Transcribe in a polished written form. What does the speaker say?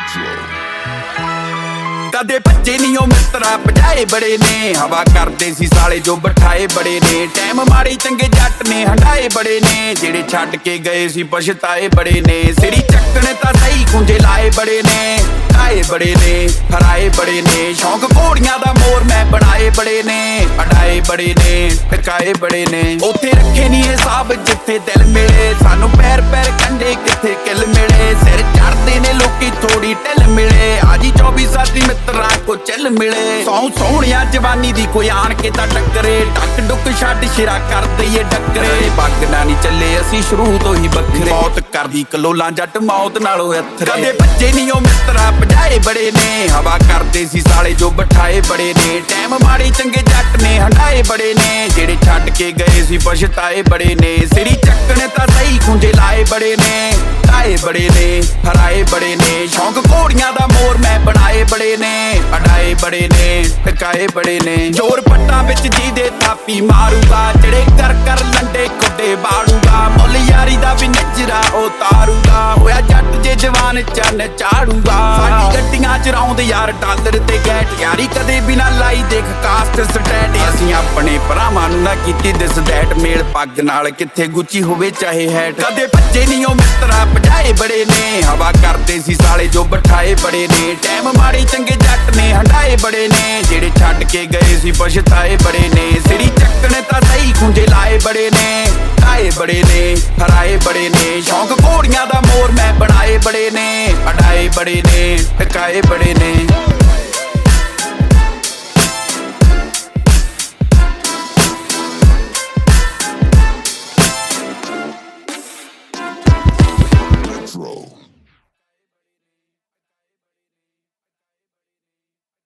ਕਦੇ ਭੱਜੇ ਨਹੀਂ ਉਹ ਮਿੱਤਰਾ ਭਜਾਏ ਬੜੇ ਨੇ, ਹਵਾ ਕਰਦੇ ਸੀ ਸਾਲੇ ਜੋ ਬਿਠਾਏ ਬੜੇ ਨੇ। ਟਾਈਮ ਮਾੜੇ ਚੰਗੇ ਜੱਟ ਨੇ ਹੰਡਾਏ ਬੜੇ ਨੇ, ਜਿਹੜੇ ਛੱਡ ਕੇ ਗਏ ਸੀ ਪਛਤਾਏ ਬੜੇ ਨੇ। ਸਿਰੀ ਚੱਕਣ ਤਾਂ ਸਹੀ ਖੁੰਝੇ ਲਾਏ ਬੜੇ ਨੇ, ਆਏ ਬੜੇ ਨੇ ਹਰਾਏ ਬੜੇ ਨੇ। ਸ਼ੌਂਕ ਘੋੜੀਆਂ ਦਾ ਮੋਰ ਮੈਂ ਬਣਾਏ ਬੜੇ ਨੇ, ਅਡਾਏ ਬੜੇ ਨੇ ਟਕਾਏ ਬੜੇ ਨੇ। ਉੱਥੇ ਰੱਖੇ ਨਹੀਂ ਹਿਸਾਬ ਜਿੱਥੇ ਦਿਲ ਮਿਲੇ, ਸਾਨੂੰ ਪੈਰ ਪੈਰ ਕੰਡੇ ਕਿੱਥੇ ਕਿੱਲ ਮਿਲੇ। ਸਿਰ ਚੜਦੇ ਨੇ ਲੋਕੀ ਥੋੜੀ ਢਿੱਲ ਮਿਲੇ, ਆਜੀ 24 ਸਾਥੀ ਮਿੱਤਰਾਂ ਕੋ ਚੱਲ ਮਿਲੇ। ਸੋਹਣਿਆ ਜਵਾਨੀ ਦੀ ਕੋਈ ਆਣ ਕੇ ਤਾਂ ਟੱਕਰੇ, ਟੱਕ ਡੁੱਕ ਛੱਡ ਸ਼ਿਰਾ ਕਰ ਦਈਏ ਡੱਕਰੇ। ਬਾਗਨਾ ਨਹੀਂ ਚੱਲੇ ਅਸੀਂ ਸ਼ੁਰੂ ਤੋਂ ਹੀ ਵੱਖਰੇ, ਮੌਤ ਕਰਦੀ ਕਲੋਲਾਂ ਜੱਟ ਮੌਤ ਨਾਲੋਂ ਅੱਥਰੇ। ਕਦੇ ਭੱਜੇ ਨਹੀਂ ਉਹ ਮਿੱਤਰਾ ਭਜਾਏ ਬੜੇ ਨੇ, ਹਵਾ ਕਰਦੇ ਸੀ ਸਾਲੇ ਜੋ ਬਿਠਾਏ ਬੜੇ ਨੇ। ਟਾਈਮ ਮਾੜੇ ਚੰਗੇ ਜੱਟ ਨੇ ਹੰਡਾਏ ਬੜੇ ਨੇ, ਜਿਹੜੇ ਛੱਡ ਕੇ ਗਏ ਸੀ ਪਛਤਾਏ ਬੜੇ ਨੇ। ਸਿਰੀ ਚੱਕਣ ਤਾਂ ਸਹੀ ਖੁੰਝੇ ਲਾਏ ਬੜੇ ਨੇ, ਆਏ ਬੜੇ ਨੇ ਹਰਾਏ ਬੜੇ ਨੇ। ਸ਼ੌਂਕ ਘੋੜੀਆਂ ਦਾ ਮੋਰ ਮੈਂ ਬਣਾਏ ਬੜੇ ਨੇ, ਅਡਾਏ ਬੜੇ ਨੇ ਟਕਾਏ ਬੜੇ ਨੇ। ਜੋਰ ਪੱਟਾਂ ਵਿੱਚ ਜਿਹਦੇ ਥਾਪੀ ਮਾਰੂਗਾ, ਜਿਹੜੇ ਕਰ ਕਰ ਲੰਡੇ ਖੁੱਡੇ ਬਾੜੂਗਾ। ਮੁੱਲ ਯਾਰੀ ਦਾ ਵੀ ਨਜਰਾ ਉਹ ਤਾਰੂਗਾ, ਹੋਇਆ ਜੱਟ ਜੇ ਜਵਾਨ ਚੰਨ ਚਾੜੂਗਾ। ਸਾਡੀ ਗੱਡੀਆਂ ਚ ਰੌਂਦ ਯਾਰ ਡਾਲਰ ਤੇ ਗੈਟ, ਯਾਰੀ ਕਦੇ ਵੀ ਨਾ ਲਾਈ ਦੇਖ ਕਾਸਟ ਸਟੈਟ। ਅਸੀਂ ਆਪਣੇ ਭਰਾਵਾਂ ਨੂੰ ਨਾ ਕੀਤੀ ਦਿਸ ਦੈਟ, ਮੇਲ ਪੱਗ ਨਾਲ ਕਿੱਥੇ ਗੁੱਚੀ ਹੋਵੇ ਚਾਹੇ ਹੈਟ। ਕਦੇ ਭੱਜੇ ਨਹੀਂ ਉਹ ਮਿੱਤਰਾ ਭਜਾਏ ਬੜੇ ਨੇ, ਹਵਾ ਕਰਦੇ ਸੀ ਸਾਲੇ ਜੋ ਬਿਠਾਏ ਬੜੇ ਨੇ। ਟਾਈਮ ਮਾੜੇ ਚੰਗੇ ਜੱਟ ਨੇ ਹੰਡਾਏ ਬੜੇ ਨੇ, ਜਿਹੜੇ ਛੱਡ ਕੇ ਗਏ ਸੀ ਪਛਤਾਏ ਬੜੇ ਨੇ। ਸਿਰੀ ਚੱਕਣ ਤਾਂ ਸਹੀ ਖੁੰਝੇ ਲਾਏ ਬੜੇ ਨੇ, ਆਏ ਬੜੇ ਨੇ ਹਰਾਏ ਬੜੇ ਨੇ। ਸ਼ੌਂਕ ਘੋੜੀਆਂ ਦਾ ਮੋਰ ਮੈਂ ਬਣਾਏ ਬੜੇ ਨੇ, ਅਡਾਏ ਬੜੇ ਨੇ ਟਕਾਏ ਬੜੇ ਨੇ। Control.